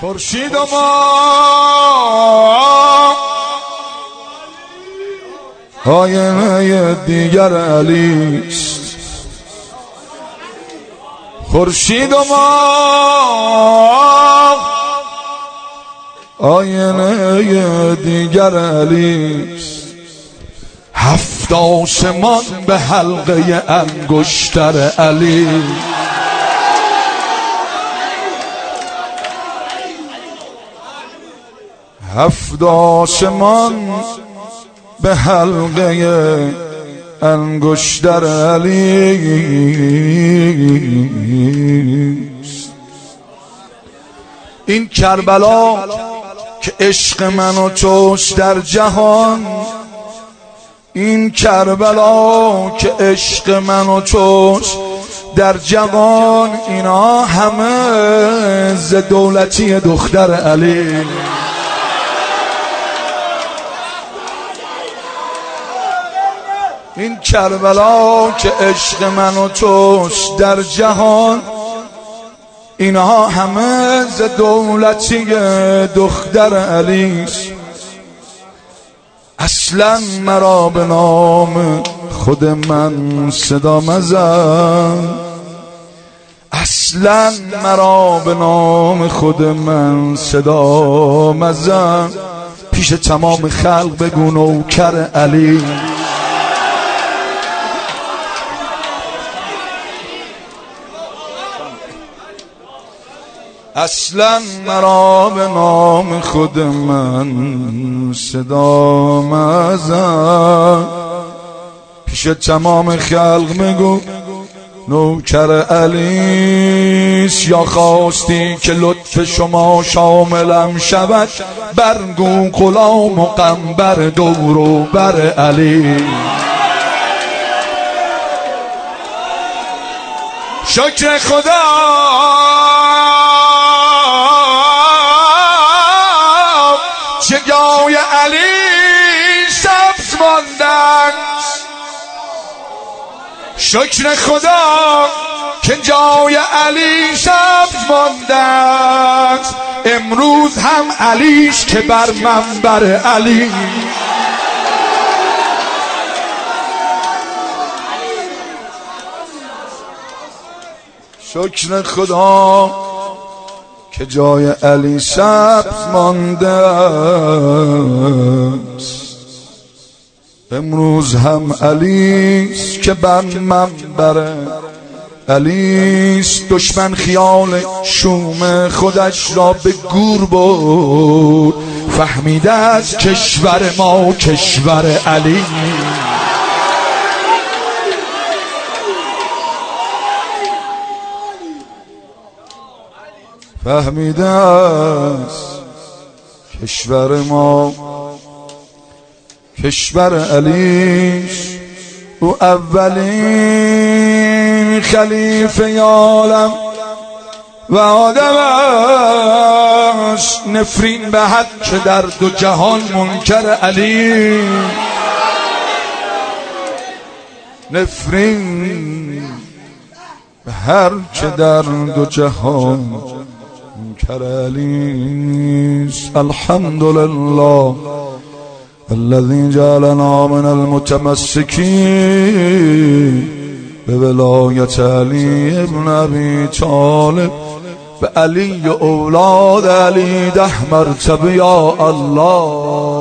خورشید و ماه آینه دیگر علیست. خورشید و ماه آینه دیگر علیست. هفت آسمان به حلقه انگشتر علی. هفت آسمان به حلقه انگشتر علی. این کربلا که عشق من و توست در جهان، این کربلا که عشق من و توست در جهان، اینا همه ز دولتی دختر علی. این کربلا که عشق من و توست در جهان، اینها همه ز دولتی دختر علیست. اصلا مرا به نام خود من صدا مزن، اصلا مرا به نام خود من صدا مزن. پیش تمام خلق بگو نوکر علی. اصلا مرا به نام خود من صدا مزن. پیش تمام خلق بگو نوکر علیست. یا خواستی که لطف شما شاملم شود، برگو غلام و قنبر دور و بر علی. شکر خدا چه جای علی سبز ماندن. شکر خدا که جای علی سبز ماندن. امروز هم علیش که بر منبر علی. شکر خدا که جای علی سبز مانده است. امروز هم علیست که بر منبر علیست. دشمن خیال شوم خودش را به گور برد، فهمیده از کشور ما کشور علی. فهمیده است کشور ما کشور علیش. او اولین خلیفه عالم و آدم است. نفرین به هر چه در دو جهان منکر علی. نفرین به هر چه در دو جهان منکر علیست. الحمدلله الذي جعلنا من المتمسكين بولایت علی ابن ابی طالب. به علی اولاد علی 10 مرتبه یا الله.